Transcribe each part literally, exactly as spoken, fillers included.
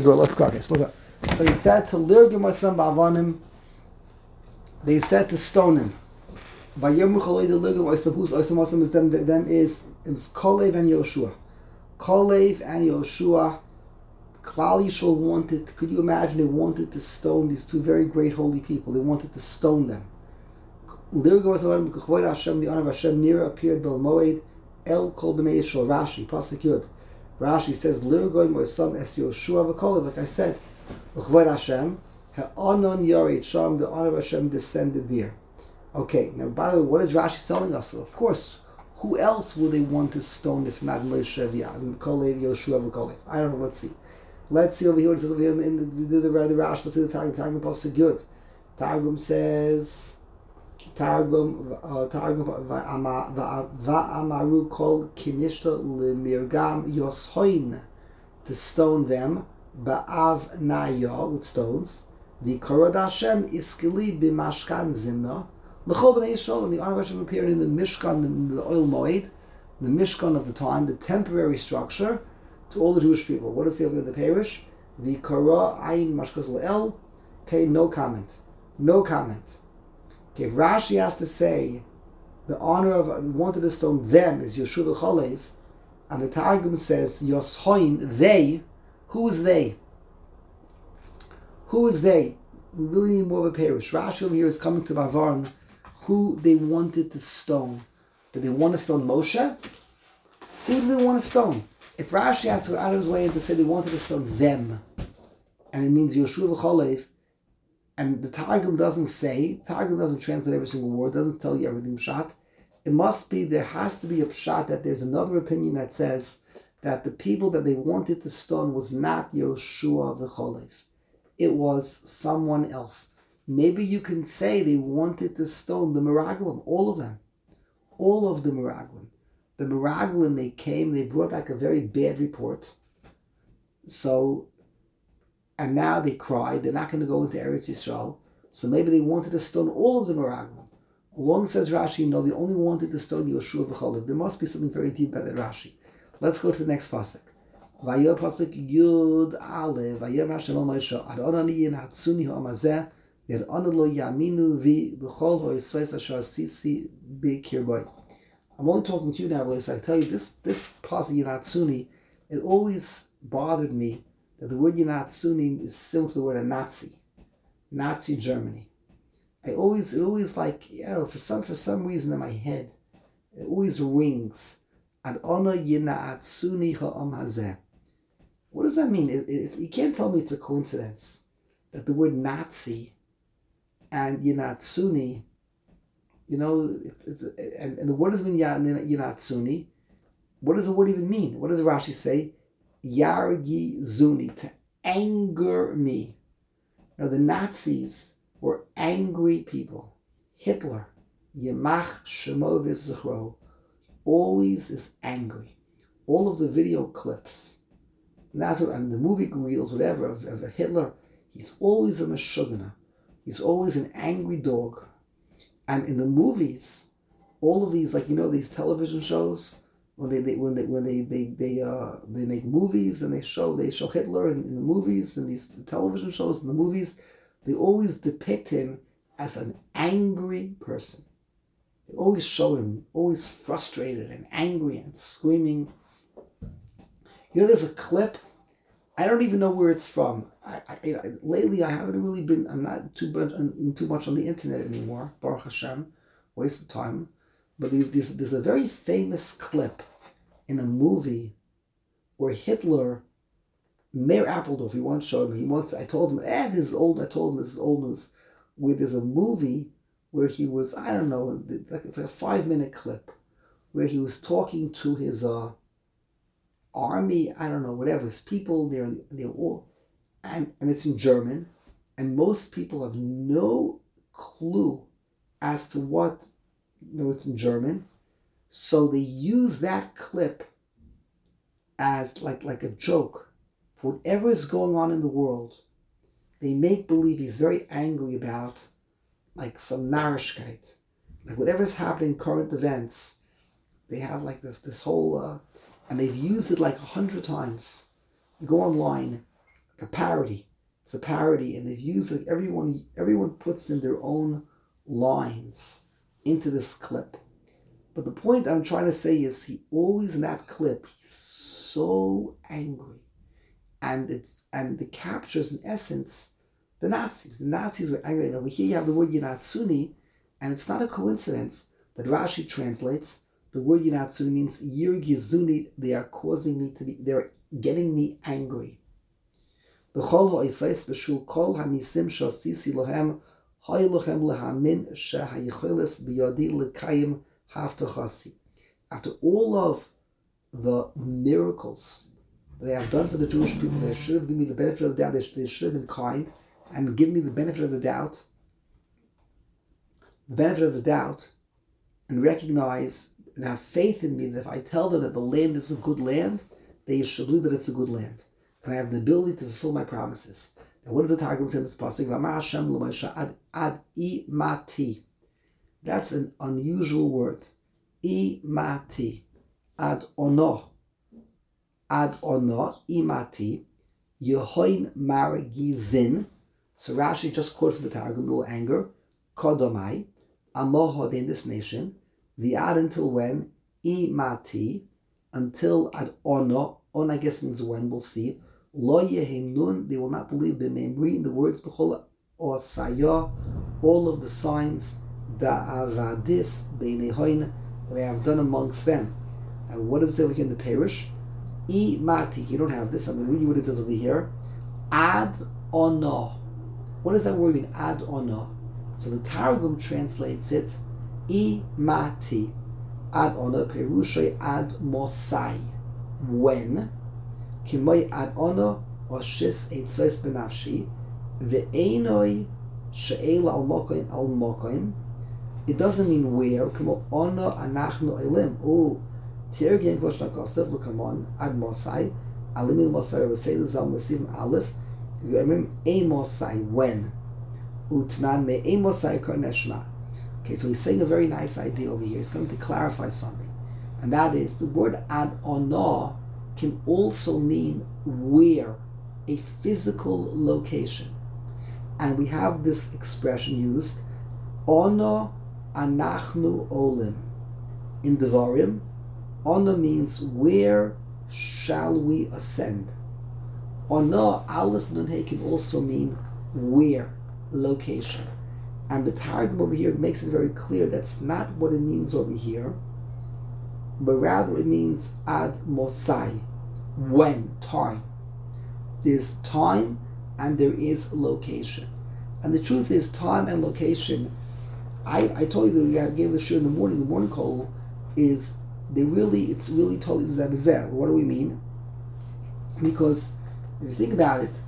let's go. Okay, slow down. So he said to Lirgim Osam Ba'avanim, they said to stone him. By Yom Chalei the Lirgim Osam, whose Osam Osam is them, them is, it was Kalev and Yoshua. Kalev and Yoshua, Klal Yisrael wanted, could you imagine, they wanted to stone these two very great holy people. They wanted to stone them. Lirgim Osam Ba'avanim, Hashem, the honor of Hashem, Nira appeared Bel Moed, El Kol B'nei Yisrael, Rashi, Pasuk Yud. Rashi says, Lirgoim Osam Es Yoshua V'Kalev, like I said, L'chvod Hashem, Ha'anon Yared Sham, the honor of Hashem descended there. Okay, now by the way, what is Rashi telling us? So of course, who else would they want to stone if not Moshe V'Yad, Kalev, Yoshua V'Kalev? I don't know, let's see. Let's see over here, it says over here in the, the, the, the Rashi, let's see the Targum, Targum Pasuk Yud. Targum says, Targum, uh, Targum, Va'amaru Kol Kinishta L'mirgam Yoshoin, to stone them, Ba'av Naya, with stones, V'korod Hashem Iskili B'mashkan Zimna, L'chol B'nei Yisrael, and the honor of Hashem appeared in the Mishkan, the, the oil moed, the Mishkan of the time, the temporary structure, to all the Jewish people. What is the over the parish? V'korah Ayin Mashkas L'el, okay, no comment. No comment. Okay, if Rashi has to say the honor of wanted to stone them is Yeshua Chalev, and the Targum says Yoshoin, they, who is they? Who is they? We really need more of a parish. Rashi over here is coming to Bavarn, who they wanted to stone. Did they want to stone Moshe? Who do they want to stone? If Rashi has to go out of his way to say they wanted to stone them, and it means Yeshua Chalev, and the Targum doesn't say, Targum doesn't translate every single word, doesn't tell you everything pshat. It must be, there has to be a pshat that there's another opinion that says that the people that they wanted to stone was not Yoshua v'Cholev. It was someone else. Maybe you can say they wanted to stone the Meraglim, all of them. All of the Meraglim. The Meraglim, they came, they brought back a very bad report. So, and now they cried, they're not going to go into Eretz Yisrael. So maybe they wanted to stone all of the Meraglim. Along says Rashi, no, they only wanted to stone Yoshua v'Cholev. There must be something very deep about that Rashi. Let's go to the next pasuk. Vayom pasuk Yud Aleph. Vayom Hashem al Moshe Adonani yin hatzuni ha'amazeh yad'anu lo yaminu vi b'chol ha'yisois asher sisi b'kirboy. I'm only talking to you now, Rabbi. So I tell you, this this pasuk Yinatsuni, it always bothered me that the word Yinatsuni is similar to the word a Nazi, Nazi Germany. I always, it always like, you know, for some for some reason in my head, it always rings. Ad ona Yinatsuni ha'am hazeh. What does that mean? It, it, you can't tell me it's a coincidence that the word Nazi and Yinatsuni, you know, it's, it's and, and the word does mean Yinatsuni. What does the word even mean? What does Rashi say? Yargi Zuni, to anger me. Now the Nazis were angry people. Hitler, Yemach Shemo V'Zichro, always is angry. All of the video clips, and that's what, and the movie reels, whatever, of, of Hitler, he's always a meshugana. He's always an angry dog. And in the movies, all of these, like, you know, these television shows, when they, they when they when they they they uh they make movies and they show they show Hitler in, in the movies and these television shows and the movies, they always depict him as an angry person. They always show him always frustrated and angry and screaming. You know, there's a clip. I don't even know where it's from. I, I, I lately I haven't really been. I'm not too much on, too much on the internet anymore. Baruch Hashem, waste of time. But there's, there's, there's a very famous clip in a movie where Hitler, Mayor Appledorf, he once showed me. He once I told him, eh, this is old. I told him this is old news. Where there's a movie where he was, I don't know, it's like a five minute clip where he was talking to his uh, army. I don't know, whatever. His people. They're they're all, and and it's in German, and most people have no clue as to what. You know, it's in German, so they use that clip as like like a joke for whatever is going on in the world. They make believe he's very angry about like some narishkeit, like whatever's happening, current events. They have like this this whole, uh, and they've used it like a hundred times. You go online, like a parody. It's a parody, and they've used like everyone everyone puts in their own lines into this clip. But the point I'm trying to say is he always in that clip, he's so angry. And it's and it captures in essence the Nazis. The Nazis were angry. And over here you have the word Yinatsuni, and it's not a coincidence that Rashi translates the word Yinatsuni means Yir Gizuni, they are causing me to be, they're getting me angry. B'chol ha'isais b'shul kol hanisim shasisi lohem hay lochem lehamin shehayicheles b'yadi lekayim haftachasi. After all of the miracles they have done for the Jewish people, they should have given me the benefit of the doubt. They should, they should have been kind and given me the benefit of the doubt, the benefit of the doubt, and recognize and have faith in me that if I tell them that the land is a good land, they should believe that it's a good land, and I have the ability to fulfill my promises. Now, what does the Targum say in this pasuk? V'amar Hashem l'Moshe ad ad imati. That's an unusual word. Imati, ad ono. Ad ono, imati, yehoin margizin. So Rashi just quoted from the Targum, will anger, kodomai, amohod in this nation, the ad until when, imati, until ad ono, on I guess means when, we'll see, lo yehim nun, they will not believe b'memri, in the words, b'chol or saya, all of the signs, da'avadis, b'nehoin, that I have done amongst them. And what does it say here in the parish? I mati, you don't have this. I'm going to read you what it says over here. Ad ono. What does that word mean? Ad ono. So the Targum translates it. I mati. Ad ono. Perushay ad mosai. When. Kimoi ad ono. Oshis eitzois benafshi. Ve'enoi she'el al mokoim al mokoim. It doesn't mean where. Kimo ono anachnu elim. Oh. Tiergin Kloshna Kosef, look on Ad Mosai, Alimil Mosai, Vaselu Zal Masim Aleph, Yamim A Mosai, when? Utnan me A Mosai Karneshma. Okay, so he's saying a very nice idea over here. He's going to clarify something. And that is the word Ad Ono can also mean where, a physical location. And we have this expression used, Ono Anachnu Olim. In Devarim, Ono means where shall we ascend. Ono, Aleph Nun Hey can also mean where, location. And the Targum over here makes it very clear that's not what it means over here, but rather it means ad mosai, when, time. There's time and there is location. And the truth is, time and location, I, I told you that I gave the shir in the morning, the morning call is They really, it's really totally zebzeh. What do we mean? Because if you think about it,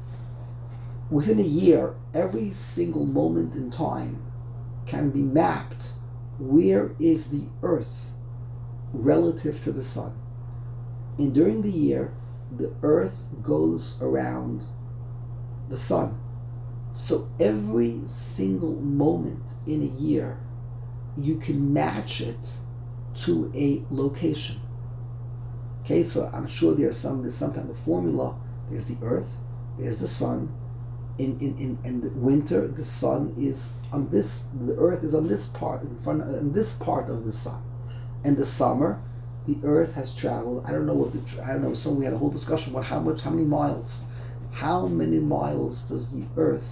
within a year, every single moment in time can be mapped. Where is the earth relative to the sun? And during the year, the earth goes around the sun. So every single moment in a year, you can match it to a location. Okay, so I'm sure there's some there's some type of formula. There's the earth, there's the sun. In in, in, in the winter, the sun is on this the earth is on this part in front on this part of the sun. In the summer, the earth has traveled. I don't know what the I don't know. So we had a whole discussion about how much how many miles. How many miles does the earth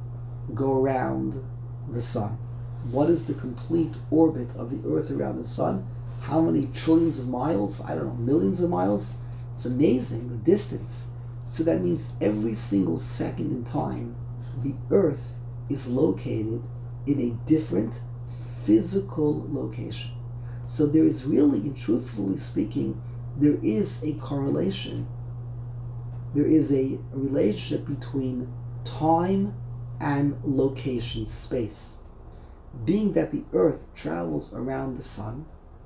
go around the sun? What is the complete orbit of the earth around the sun? How many trillions of miles? I don't know, millions of miles? It's amazing, the distance. So that means every single second in time, the earth is located in a different physical location. So there is really, and truthfully speaking, there is a correlation. There is a relationship between time and location, space. Being that the earth travels around the sun,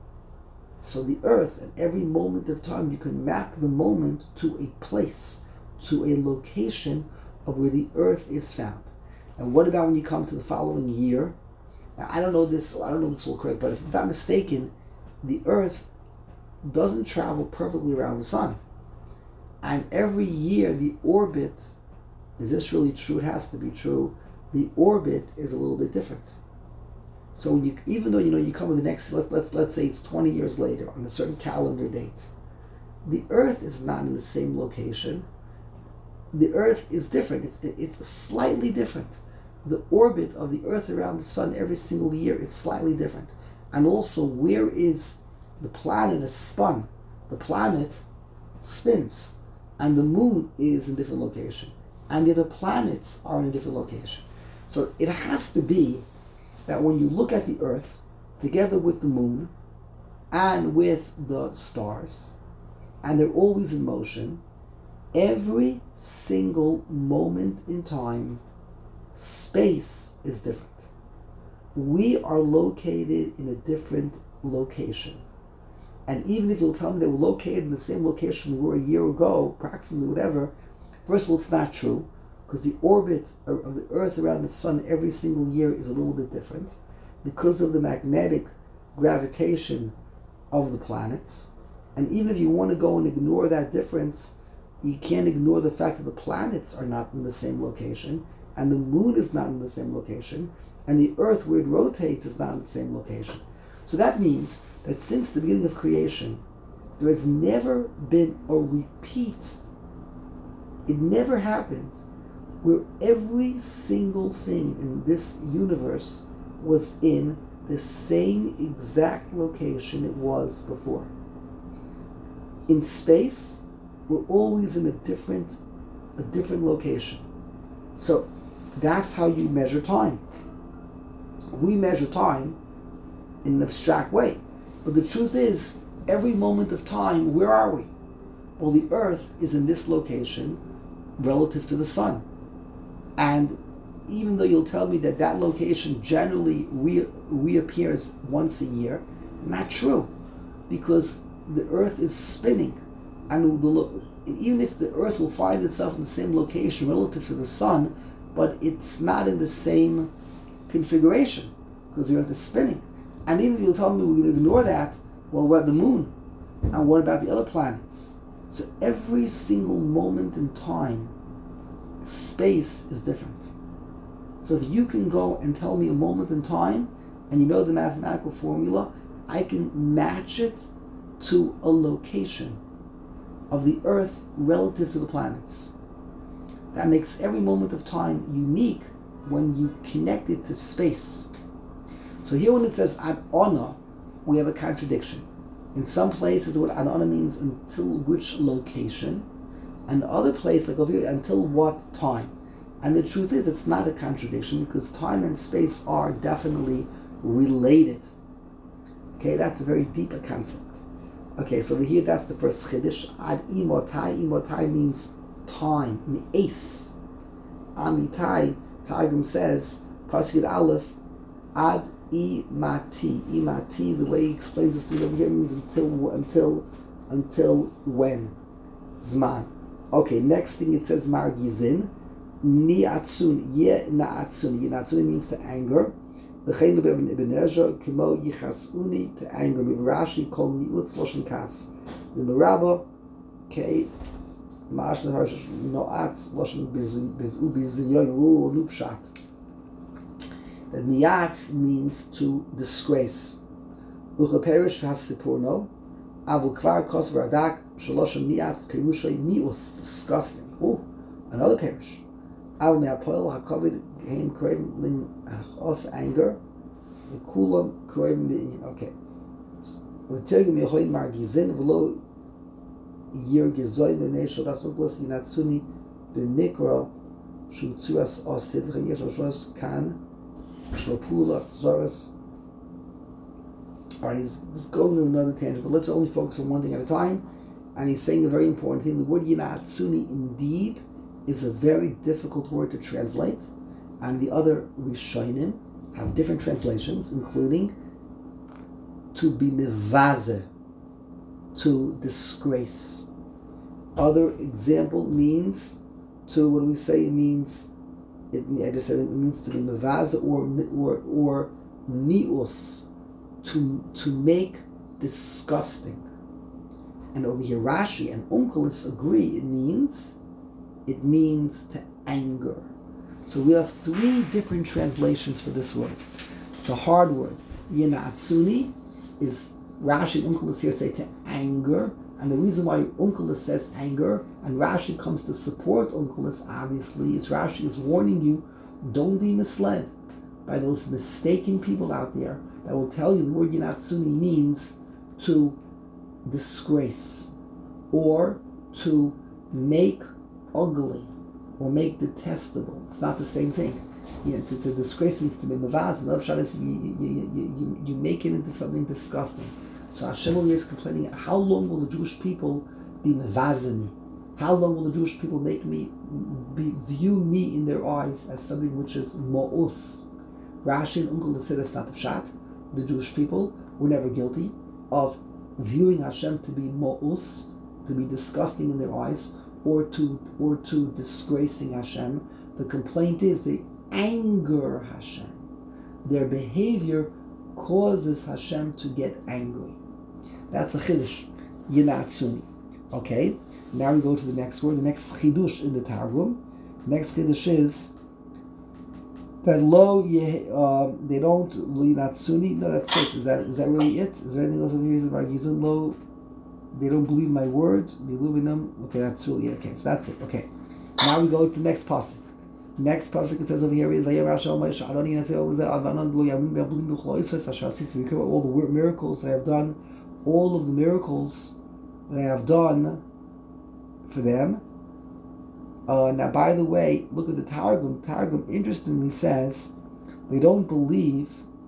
so the earth, at every moment of time, you can map the moment to a place, to a location of where the earth is found. And what about when you come to the following year? Now, I don't know this, I don't know this all correct, but if I'm not mistaken, the earth doesn't travel perfectly around the sun. And every year, the orbit is this really true? It has to be true. The orbit is a little bit different. So when you, even though you know you come with the next, let, let's let's say it's twenty years later on a certain calendar date, the Earth is not in the same location. The Earth is different. It's it's slightly different. The orbit of the Earth around the Sun every single year is slightly different, and also where is the planet is spun. The planet spins, and the Moon is in a different location, and the other planets are in a different location. So it has to be that when you look at the Earth together with the Moon and with the stars, and they're always in motion, every single moment in time, space is different. We are located in a different location. And even if you'll tell me they were located in the same location we were a year ago, approximately whatever, first of all, it's not true, because the orbit of the Earth around the Sun every single year is a little bit different because of the magnetic gravitation of the planets. And even if you want to go and ignore that difference, you can't ignore the fact that the planets are not in the same location, and the Moon is not in the same location, and the Earth, where it rotates, is not in the same location. So that means that since the beginning of creation, there has never been a repeat. It never happened where every single thing in this universe was in the same exact location it was before. In space, we're always in a different, a different location. So that's how you measure time. We measure time in an abstract way. But the truth is, every moment of time, where are we? Well, the Earth is in this location relative to the Sun. And even though you'll tell me that that location generally re- reappears once a year, not true. Because the Earth is spinning. And, the lo- and even if the Earth will find itself in the same location relative to the Sun, but it's not in the same configuration, because the Earth is spinning. And even if you'll tell me we can ignore that, well, what about the Moon? And what about the other planets? So every single moment in time, space is different. So if you can go and tell me a moment in time, and you know the mathematical formula, I can match it to a location of the Earth relative to the planets. That makes every moment of time unique when you connect it to space. So here when it says ad ona, we have a contradiction. In some places, what ad ona means until which location, and other places, like over here, until what time. And the truth is, it's not a contradiction, because time and space are definitely related. Okay, that's a very deep a concept. Okay, so over here, that's the first chiddush. Ad imotai, imotai means time, in ace. Amitai, Targum says, Pasuk Aleph, ad imati, imati. The way he explains this thing over here means until, until, until when, zman. Okay, next thing it says margizin, niatsun, ye naatsun. Ye naatsun means to anger. V'chein lebevin ibn Ezra, kimo yichasuni, to anger. Mivrashi kol niutz loshen kas. The Merabah, okay, ma'ash neharsh noatz loshen bizu biziyon u nupshat. The niatz means to disgrace. Uchaperish v'hasipurno, avul kvar kos v'radak, shaloshem niatz perushay mius, disgusting. Oh, another perish. Al me'apoel ha'kovid heim kroim lin os anger, v'kulam kroim b'inyin. Okay. V'tergim yechoin margizin v'lo yir gezoin v'nei shodas v'glos yinatsuni b'mikra shutzuas osid v'cheyesh v'shos kan shlopula zoras. Alright, he's, he's going to another tangent, but let's only focus on one thing at a time. And he's saying a very important thing. The word yinatsuni indeed is a very difficult word to translate, and the other Rishonim have different translations, including to be mivaze, to disgrace. Other example means to, what do we say? It means, it, I just said it means to be mivaze or or or mius, to to make disgusting. And over here Rashi and Onkelos agree it means It means to anger. So we have three different translations for this word. The hard word, Yinatsuni, is Rashi and Onkelos here say to anger. And the reason why Onkelos says anger, and Rashi comes to support Onkelos, obviously, is Rashi is warning you, don't be misled by those mistaken people out there that will tell you the word Yinatsuni means to disgrace, or to make ugly, or make detestable. It's not the same thing. You know, to, to disgrace means to be mavaz. Another shot is you, you, you, you, you make it into something disgusting. So Hashem over here is complaining, how long will the Jewish people be mavazini? How long will the Jewish people make me, be, view me in their eyes as something which is mo'us? Rashi and Onkelos said that's not the pshat. The Jewish people were never guilty of viewing Hashem to be mo'us, to be disgusting in their eyes, or to or to disgracing Hashem. The complaint is they anger Hashem. Their behavior causes Hashem to get angry. That's a chiddush, Yinatsuni. Okay, now we go to the next word, the next chidush in the Targum. Next chiddush is that lo, uh, they don't, Yinatsuni, no, that's it. Is that is that really it? Is there anything else over here? Is it lo? They don't believe my words. Okay, that's really it. Okay, so that's it. Okay, now we go to the next pasuk. Next pasuk it says over here is all the miracles that I have done, all of the miracles that I have done for them. Uh, now, by the way, look at the Targum. Targum interestingly says they don't believe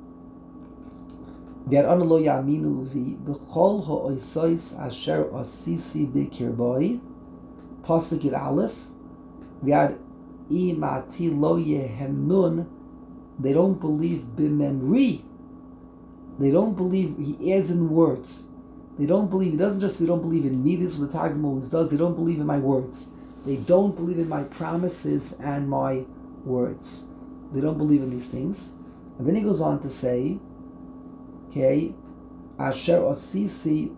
that Analo Yaminu vi b'chol ha'oisois asher asisi b'kirboi pasuk yud aleph v'ad imati lo yehemnun. They don't believe b'memri. They don't believe. He adds in words. They don't believe. He doesn't just. They don't believe in me. This is what the Targum always does. They don't believe in my words. They don't believe in my promises and my words. They don't believe in these things. And then he goes on to say, okay, Asher Osisi,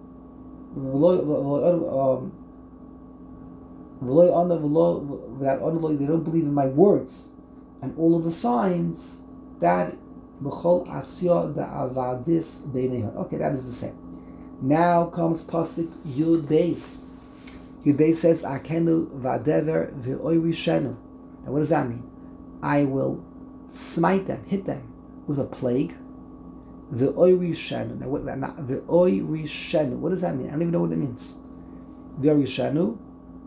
they don't believe in my words and all of the signs that B'chol Asya Da'avadis Beinehon. Okay, that is the same. Now comes pasuk Yud Beis. Yud Beis says, Akenu Vadever V'Oiri Shenu. Now what does that mean? I will smite them, hit them with a plague. V'Oiri Shenu. Now what? V'Oiri Shenu. What does that mean? I don't even know what it means. V'Oiri Shenu.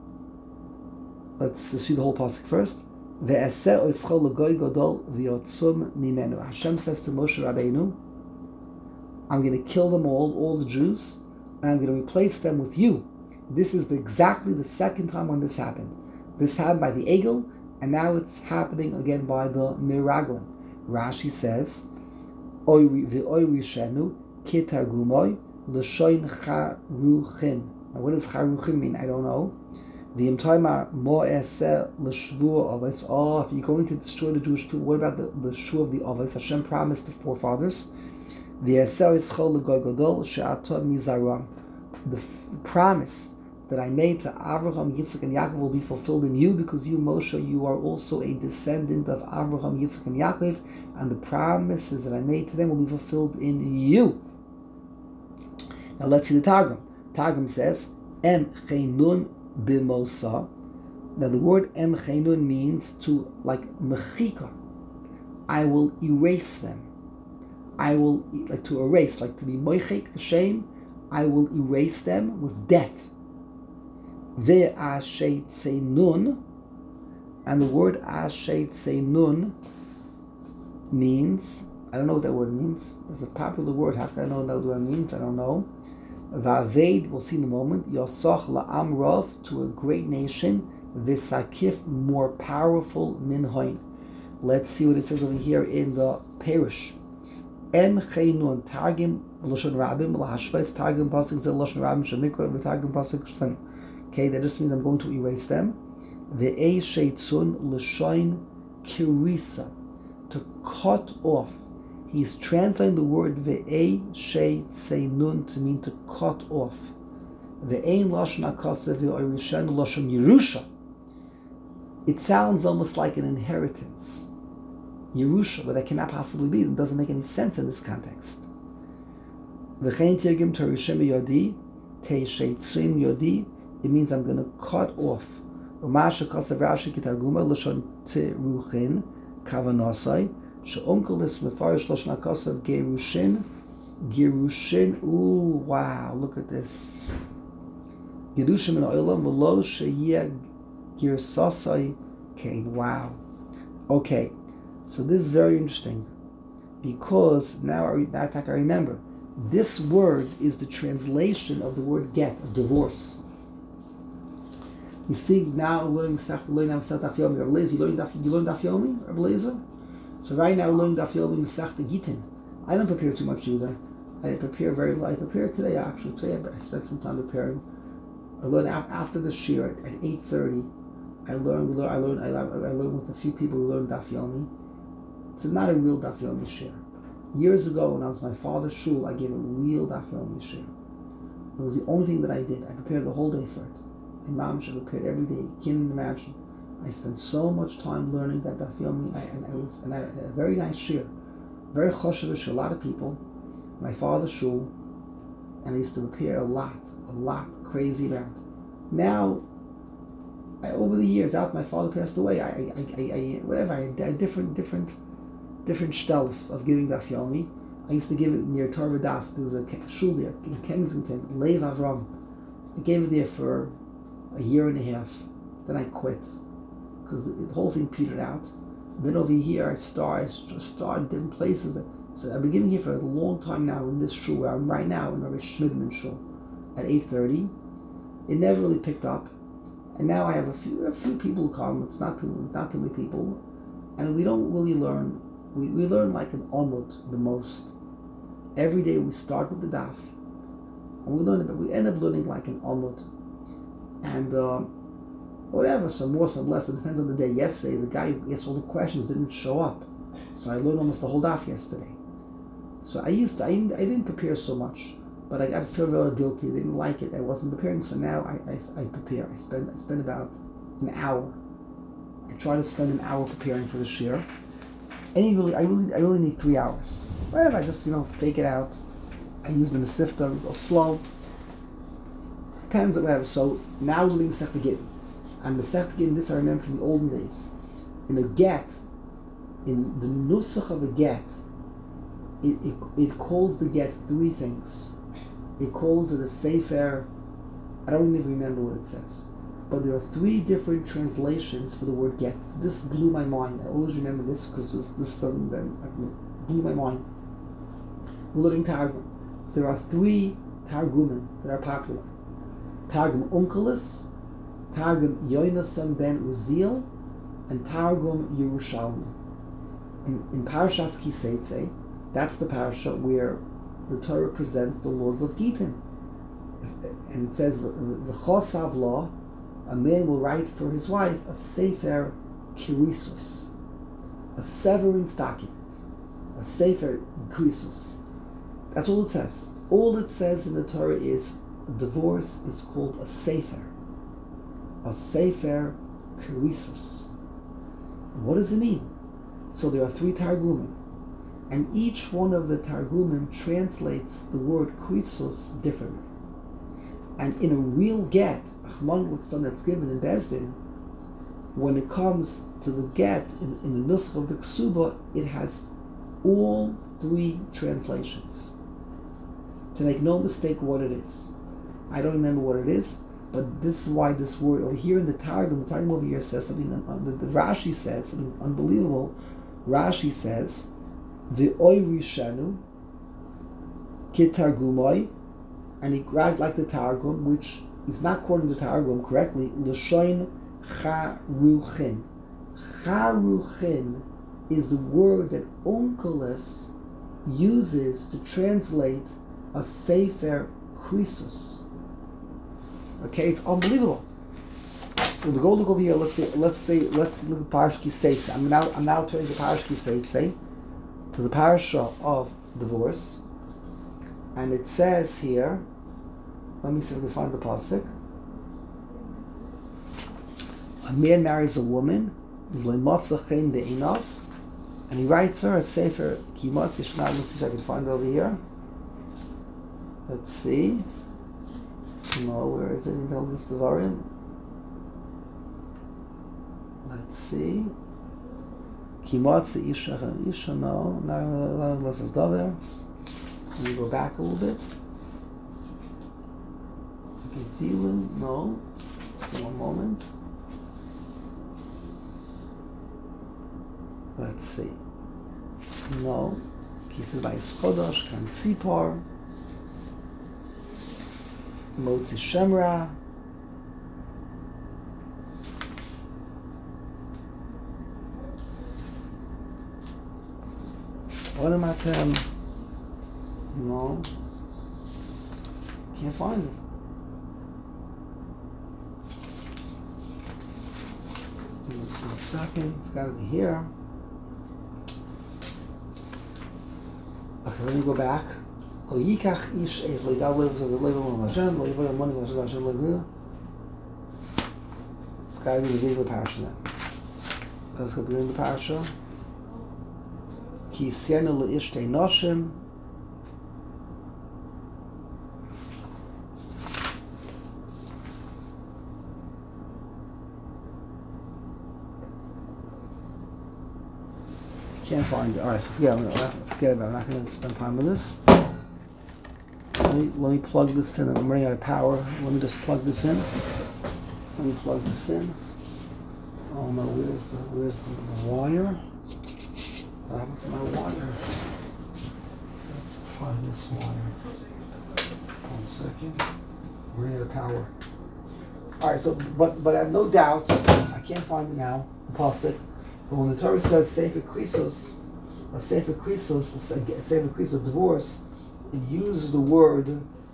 Let's see the whole pasuk first. Ve'aseh oischol l'goy gadol v'yotzum mimenu. Hashem says to Moshe Rabbeinu, I'm going to kill them all, all the Jews, and I'm going to replace them with you. This is the, exactly the second time when this happened. This happened by the Egel, and now it's happening again by the Miraglim. Rashi says, V'oiri shenu kitargumoy l'shoin charuchim. Now what does charuchim mean? I don't know. The Imtaimar Mo'eseh l'shvua avos. Oh, if you're going to destroy the Jewish people, what about the, the shvua of the avos? Hashem promised the forefathers. The promise that I made to Avraham, Yitzchak, and Yaakov will be fulfilled in you, because you, Moshe, you are also a descendant of Avraham, Yitzchak, and Yaakov, and the promises that I made to them will be fulfilled in you. Now let's see the Targum. Targum says, Em Cheinun b'mosa. Now the word Em Cheinun means to, like, mechika. I will erase them. I will, like to erase, like to be moichik, the shame, I will erase them with death. Ve'ashet seinun, and the word ashet seinun means, I don't know what that word means. It's a popular word. How can I know what it means? I don't know. Va'aved, we'll see in a moment. Yosach la'am rov, to a great nation. V'sakif, more powerful minhoin. Let's see what it says over here in the parish. Em cheinun targim l'shon rabim l'hashvais targim pasuk zel l'shon rabim shemikra v'targim pasuk shlen. Okay, that just means I'm going to erase them. Ve'ei sheitzun l'shoin kirisa, to cut off. He's translating the word ve'ei sheitzeinun to mean to cut off. Ve'ein l'shon akasa ve'orishen l'shon Yerusha. It sounds almost like an inheritance. Yerusha, but that cannot possibly be. It doesn't make any sense in this context. V'chein tirgim torishim yodi, teisheitzim yodi. It means I'm going to cut off. Umasha kasav Rashi kitarguma l'shon teruchin kavanosai she'onkelis mefarish l'shon kasav gerushin gerushin. Ooh, wow! Look at this. Gerushin min ha'olam v'lo sheyeh girsasai kain. Wow. Okay. So this is very interesting, because now I, now I remember, this word is the translation of the word get, divorce. You see, now we're learning Daf Yomi. You learn Daf, you learn Daf Yomi, Rabbi Lezer? So right now we're learning Daf Yomi Masechta Gittin. I don't prepare too much either. I prepare very light. I prepared today actually. Today I spent some time preparing. I learned after the shir at eight thirty. I learned. We learned. I learned. I learned with a few people who learned Daf Yomi. It's not a real Daf Yomi shir. Years ago, when I was my father's shul, I gave a real Daf Yomi shir. It was the only thing that I did. I prepared the whole day for it. My mom should prepared every day. You can't imagine. I spent so much time learning that Daf Yomi, and I was and I had a very nice shir, very choshevish, a lot of people. My father's shul, and I used to prepare a lot, a lot, crazy amount. Now, I, over the years, after my father passed away, I, I, I, I whatever, I had different, different. different shtelus of giving Daf Yomi. I used to give it near Torah Das. There was a shul there in Kensington, Lev Avram. I gave it there for a year and a half. Then I quit because the whole thing petered out. Then over here I started, just started different places. So I've been giving here for a long time now in this shul where I'm right now in Rabbi Schmidman shul at eight thirty. It never really picked up, and now I have a few a few people who come. It's not too not too many people, and we don't really learn. We, we learn like an omud the most. Every day we start with the daf, and we learn it, we end up learning like an omud. And uh, whatever, some more, some less, it depends on the day. Yesterday, the guy who asked all the questions didn't show up, so I learned almost the whole daf yesterday. So I used to, I didn't, I didn't prepare so much, but I got to feel very guilty. I didn't like it. I wasn't preparing, so now I, I, I prepare. I spend I spend about an hour. I try to spend an hour preparing for the shir. Any really, I really, I really need three hours. Whatever, I just you know fake it out. I use the mesifta, go slow. Depends on whatever. So now we're doing Masechta Gittin, and Masechta Gittin. This I remember from the olden days. In a get, in the nusach of a get, it, it it calls the get three things. It calls it a sefer. I don't even remember what it says. But there are three different translations for the word get. This blew my mind. I always remember this because this, this is something that blew my mind. We're learning Targum. There are three Targumim that are popular. Targum Onkelos, Targum Yonasan ben Uziel, and Targum Yerushalmi. In, in Parashas Kiseitze, that's the parasha where the Torah presents the laws of Gittin. And it says, V'chosav law, a man will write for his wife a sefer kirisus, a severance document, a sefer kirisus. That's all it says. All it says in the Torah is a divorce is called a sefer, a sefer kirisus. What does it mean? So there are three targumim, and each one of the targumim translates the word kirisus differently. And in a real get, that's given in Bezdin, when it comes to the get in, in the nusach of the ksuba, it has all three translations. To make no mistake what it is. I don't remember what it is, but this is why this word over here in the Targum, the Targum over here says something, the, the Rashi says something unbelievable. Rashi says, V'oy rishanu kitargumoi, and he grabbed like the Targum, which is not quoting the Targum correctly, L'shoin charuchin. Charuchin is the word that Onkelos uses to translate a sefer krisus. Okay, it's unbelievable. So to go look over here, let's say, let's say, let's look at Parashas Kiseitze. I'm now, I'm now turning to Parashas Kiseitze, to the parasha of divorce, and it says here. Let me see if I can find the pasuk. a man marries a woman, and he writes her a sefer kimot yishna. Let's see if I can find it over here. Let's see. No, where is it in the list of Arim? Let's see. Kimot isha isha. No, no, let's just go there. Let me go back a little bit. Dealing, no. One moment. Let's see. No. Kisel Bayis Chodosh, Kan Tzipor, Motzi Shemra. What am I telling? No. Can't find it. One second, it's got to be here. Okay, let me go back. Lo yikach ish eich lo yigav lev zov lev lo Hashem lo yivar amoni lo Hashem lo yivar. It's got to be the beginning of the parasha now. Let's go begin the parasha. Ki sienu lo ish tei noshim. Can't find it. All right, so forget, forget about it. I'm not going to spend time with this. Let me, let me plug this in. I'm running out of power. Let me just plug this in. Let me plug this in. Oh no, where's the, where's the, the wire? What happened to my wire? Let's try this wire. One second. I'm running out of power. All right, so, but, but I have no doubt, I can't find it now, the pasuk. But when the Torah says Sefer Krisos, a Sefer Krisos, a Sefer Krisos divorce, it uses the word,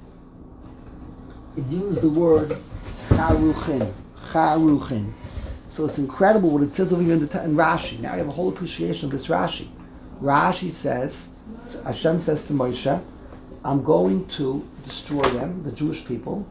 it used the word Charuchin, Charuchin. So it's incredible what it says over here in, the, in Rashi. Now you have a whole appreciation of this Rashi. Rashi says, Hashem says to Moshe, I'm going to destroy them, the Jewish people,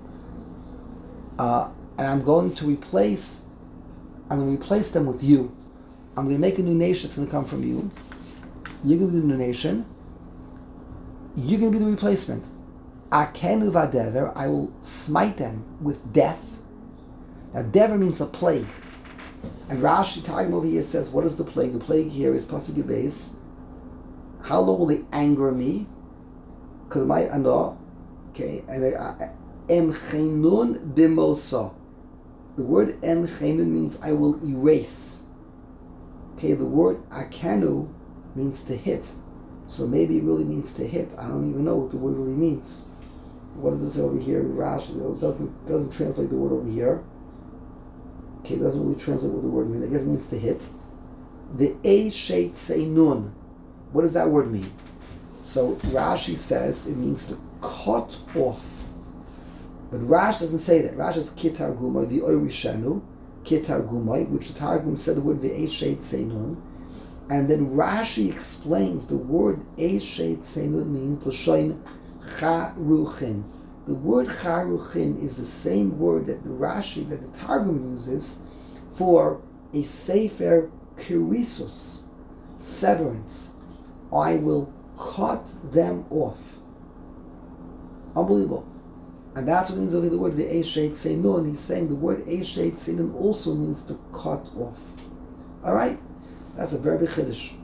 uh, and I'm going to replace, I'm going to replace them with you. I'm going to make a new nation that's going to come from you. You're going to be the new nation. You're going to be the replacement. Akenu vadever, I will smite them with death. Now, dever means a plague. And Rashi, talking over here, says, what is the plague? The plague here is pasuk Yudbeis. How long will they anger me? Because my ano, okay, and em chenun bimosa. The word em chenun means I will erase. Okay, the word akanu means to hit. So maybe it really means to hit. I don't even know what the word really means. What does it say over here? Rashi it doesn't doesn't translate the word over here. Okay, it doesn't really translate what the word means. I guess it means to hit. The a sheit say nun. What does that word mean? So Rashi says it means to cut off. But Rashi doesn't say that. Rashi says kitar guma vi oirishenu. Ketargumai, which the Targum said the word ve'eshet seinun, and then Rashi explains the word eshet seinun means l'shoin charuchin. The word charuchin is the same word that the Rashi, that the Targum uses for a sefer kirisus, severance. I will cut them off. Unbelievable. And that's what means over the word ve'eshet seinun. He's saying the word eshet seinun also means to cut off. All right, that's a very big chiddush.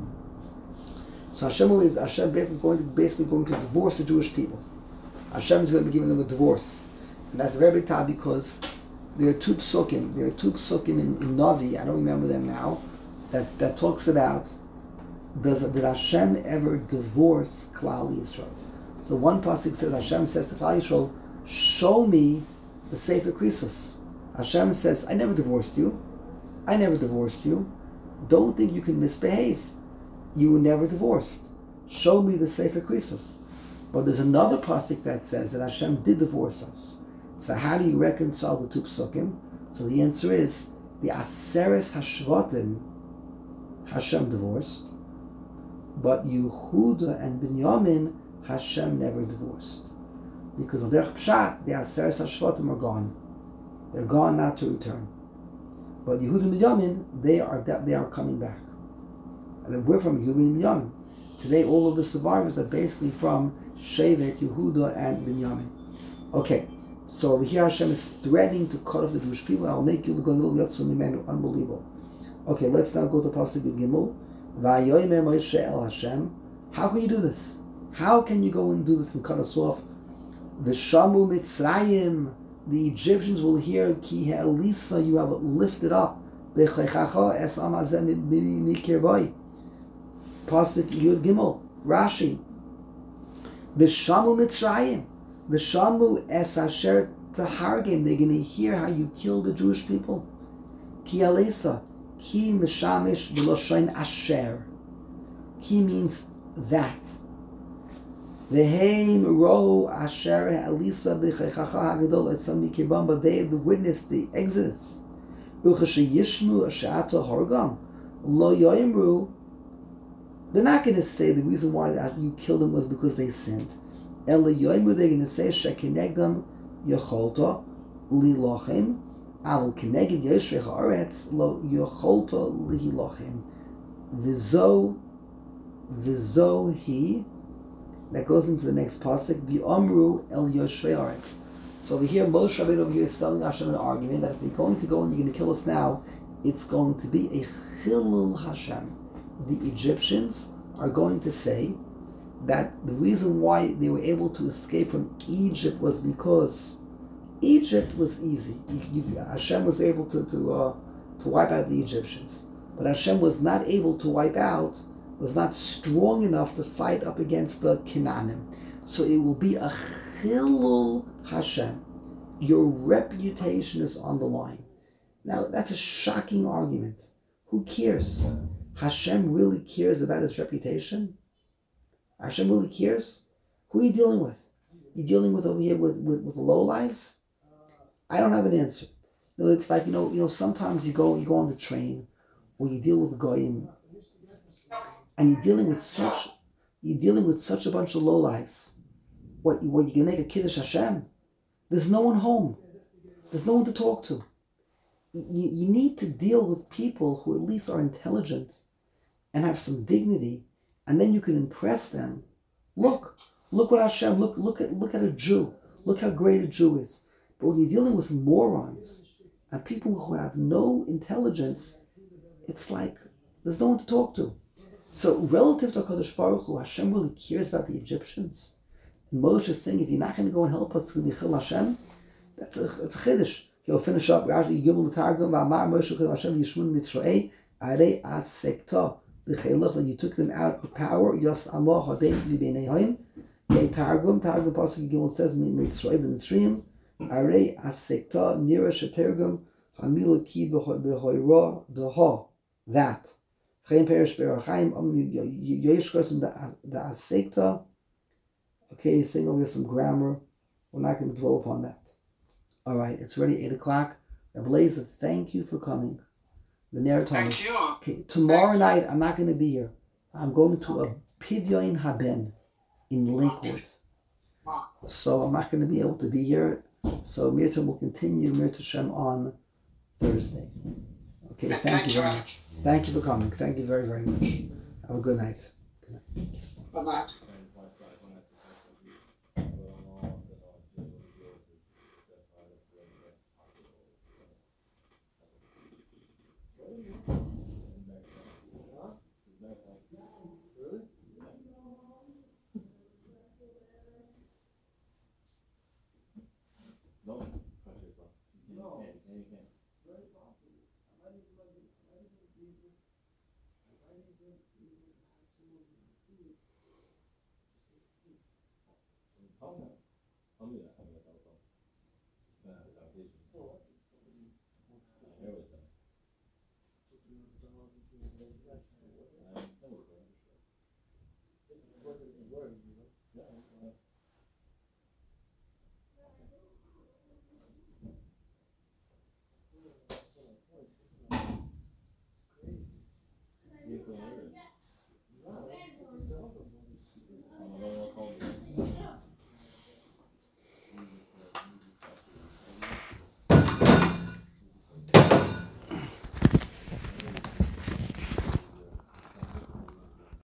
So Hashem is Hashem basically going to basically going to divorce the Jewish people. Hashem is going to be giving them a divorce, and that's a very big time because there are two psukim. There are two psukim in, in Navi. I don't remember them now. That that talks about does did Hashem ever divorce Klal Yisrael? So one pasuk says Hashem says to Klal Yisrael, show me the Sefer Krisos. Hashem says, I never divorced you. I never divorced you. Don't think you can misbehave. You were never divorced. Show me the Sefer Krisos. But there's another pasuk that says that Hashem did divorce us. So how do you reconcile the two psukim? So the answer is, the Aseres Hashvatim, Hashem divorced, but Yehuda and Binyamin, Hashem never divorced. Because of their pshat, the Aseres Hashvatim are gone. They're gone not to return. But Yehuda and Binyamin, they are they are coming back. And then we're from Yehuda and Binyamin. Today, all of the survivors are basically from Shevet, Yehuda, and Binyamin. Okay, so over here Hashem is threatening to cut off the Jewish people. I'll make you look a little Yotzum Mimenu. Unbelievable. Okay, let's now go to Pasuk Gimel. Vayomer Moshe El Hashem. How can you do this? How can you go and do this and cut us off? The Shamu Mitzrayim. The Egyptians will hear Ki Elisa, you have lifted up. Bechechacha es amazem mikirboy. Pasuk Yud Gimel. Rashi. V'shamu Mitzrayim. V'shamu es asher tahargim. They're going to hear how you kill the Jewish people. Ki Elisa. Ki mishamish b'loshain asher. Ki means that. V'heim ro asher Elisa b'chechacha hagadol etzam mikibam. But they witnessed the Exodus. U'chashe yishmu ashata hargam lo yoimru. They're not going to say the reason why that you killed them was because they sinned. Ela yoimru, they're going to say shekinegdam yacholta lilochem. Al keneged yeshvei haaretz lo yacholta lihilochem. Vizo vizo he. That goes into the next pasuk. V'amru el yeshvei haaretz. So over here, Moshe Rabbeinu over here is telling Hashem an argument that if they're going to go and you're going to kill us now, it's going to be a chilul Hashem. The Egyptians are going to say that the reason why they were able to escape from Egypt was because Egypt was easy. You, you, Hashem was able to to uh, to wipe out the Egyptians, but Hashem was not able to wipe out, was not strong enough to fight up against the Canaanim. So it will be a chilul Hashem. Your reputation is on the line. Now that's a shocking argument. Who cares? Hashem really cares about his reputation? Hashem really cares? Who are you dealing with? You dealing with over here with, with, with low lives? I don't have an answer. You know, it's like, you know, you know, sometimes you go you go on the train or you deal with goyim and you're dealing with such you're dealing with such a bunch of low lives. What what you can make a kiddush Hashem? There's no one home. There's no one to talk to. You, you need to deal with people who at least are intelligent and have some dignity, and then you can impress them. Look, look what Hashem, look, look at look at a Jew. Look how great a Jew is. But when you're dealing with morons and people who have no intelligence, it's like there's no one to talk to. So relative to HaKadosh Baruch Hu, Hashem really cares about the Egyptians. And Moshe is saying, if you're not going to go and help us to Chil Hashem, that's a, it's a chiddush. He'll finish up. Rashi Gimel Targum V'Amar Moshe Chil Hashem Yishmun Mitzrayim Arei Asekta B'Cheilach, that you took them out of power. Yos Amo Hadei Libeinei Hayim. Okay, Targum Targum Pasuk Gimel says Mitzrayim the Mitzrayim Arei Asekta Nira Shetergum Hamila Ki B'Hoira Daha, that Chaim Perish Berachayim Am Yoish Kosim the Asekta. Okay, he's saying over here some grammar. We're not going to dwell upon that. All right, it's already eight o'clock. Rabbi Lezer, thank you for coming. The narrative. Thank you. Okay, tomorrow night I'm not going to be here. I'm going to a Pidyon Haben in Lakewood. So I'm not going to be able to be here. So Mirta will continue Mirta Shem on Thursday. Okay, thank, thank you very much. Thank you for coming. Thank you very, very much. Have a good night. Good night. Good night. What